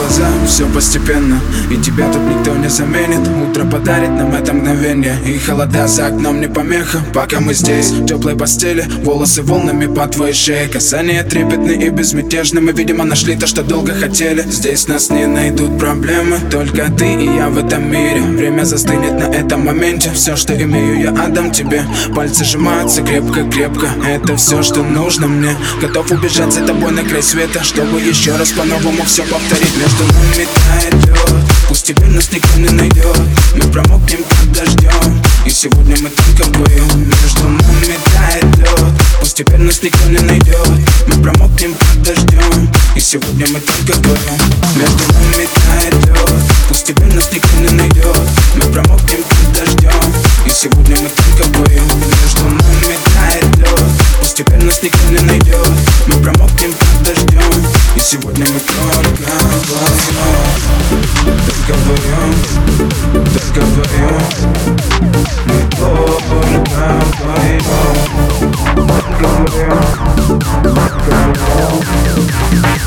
глаза, все постепенно, и тебя тут никто не заменит. Утро подарит нам это мгновение, и холода за окном не помеха. Пока мы здесь, в теплой постели, волосы волнами по твоей шее. Касания трепетные и безмятежны, мы, видимо, нашли то, что долго хотели. Здесь нас не найдут проблемы, только ты и я в этом мире. Время застынет на этом моменте, все, что имею, я отдам тебе. Пальцы сжимаются крепко-крепко, это все, что нужно мне. Готов убежать за тобой на край света, чтобы еще раз по-новому все повторить. Между нами тает лед, пусть теперь нас никто не найдет. Мы промокнем под дождем, и сегодня мы только вдвоем. Между нами тает лед, пусть теперь нас никто не найдет. Мы промокнем под дождем, и сегодня мы только вдвоем. Между нами тает лед, пусть теперь нас никто не найдет. Мы промокнем под дождем, и сегодня мы только вдвоем. Между нами тает лед, пусть теперь нас никто не найдет. Мы промокнем под дождем, и сегодня мы только вдвоем. Только вдвоем, только вдвоем. Мы только вдвоем. Только вдвоем, только вдвоем.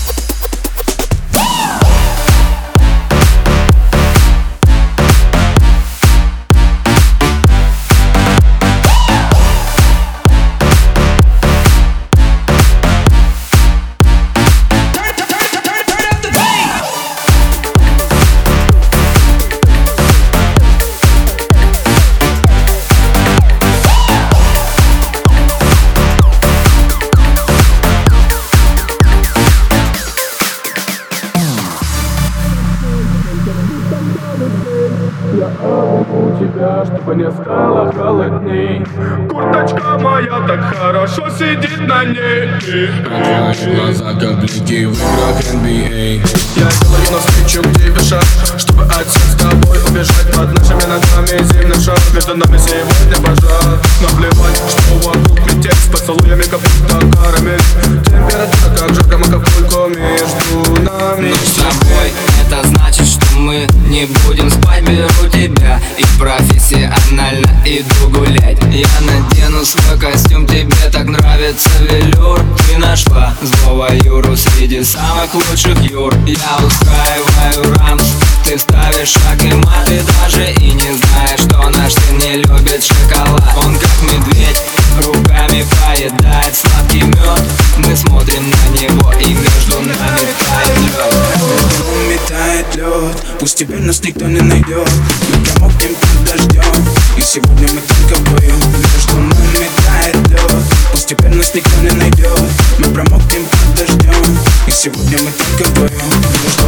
У тебя, чтобы не стало холодней. Курточка моя так хорошо сидит на ней. Твои глаза как блики в играх NBA. Я делаю навстречу к тебе шаг, чтобы отсюда с тобой убежать. Под нашими ногами зимний шаг, между нами сегодня пожар. Наплевать, что вокруг метель, с поцелуями как будто карамель. Температура как жарко, мы как пульку между нами. Мы с тобой, это значит, что мы не будем спать. Беру тебя и профессионально иду гулять. Я надену свой костюм, тебе так нравится велюр. Ты нашла злого Юру среди самых лучших Юр. Я устраиваю рамс, ты ставишь шаг и мат. Ты даже и не знаешь, что наш сын не любит шоколад. Он как медведь, руками поедает сладкий мед. Мы смотрим на него, и между нами тает лед. Тает лед, пусть теперь нас никто не найдет. Мы промокнем под дождем, и сегодня мы только вдвоем. Между нами тает лед, пусть теперь нас никто не найдет. Мы промокнем под дождем, и сегодня мы только вдвоем.